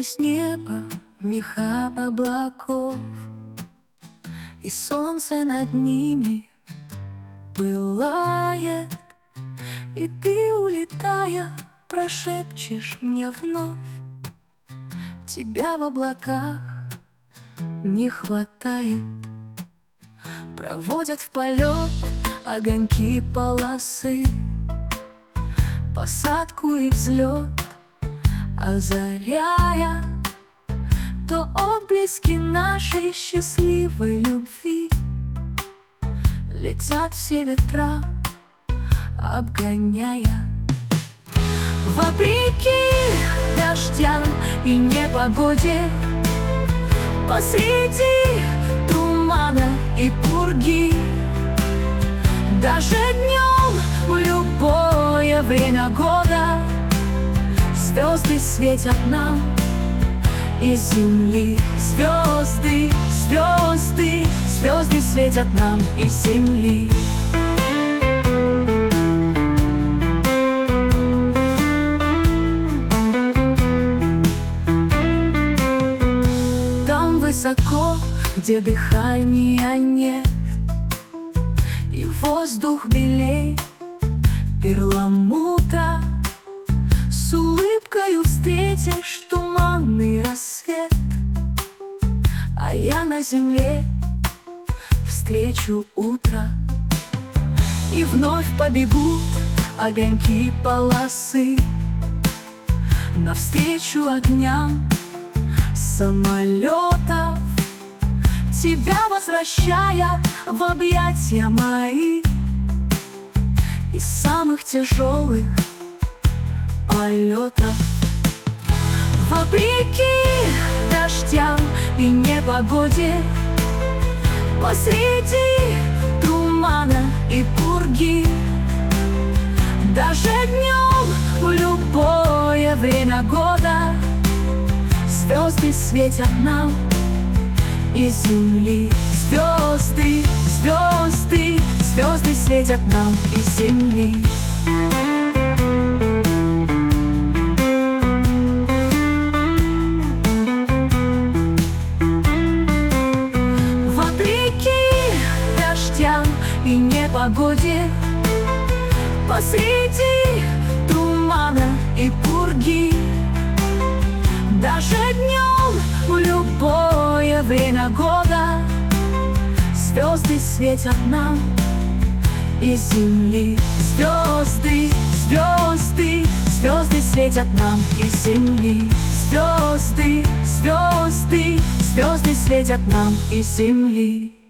Сквозь небо меха облаков, и солнце над ними пылает, и ты, улетая, прошепчешь мне вновь: тебя в облаках не хватает. Проводят в полет огоньки полосы, посадку и взлет озаряя то отблески нашей счастливой любви. Летят все ветра, обгоняя, вопреки дождям и непогоде, посреди тумана и пурги. Даже днем, в любое время года, звезды светят нам из земли. Звезды, звезды, звезды светят нам из земли. Там высоко, где дыхания нет, и воздух белей перламутра, с улыбкою встретишь туманный рассвет. А я на земле встречу утро, и вновь побегут огоньки полосы навстречу огням самолетов, тебя возвращая в объятия мои из самых тяжелых полетов. Вопреки дождям и непогоде, посреди тумана и пурги. Даже днем, в любое время года, звезды светят нам из земли. Звезды, звезды, звезды светят нам из земли. И непогоде, посреди тумана и пурги. Даже днем, в любое время года, звезды светят нам из земли. Звезды, звезды, звезды светят нам из земли. Звезды, звезды, звезды светят нам из земли.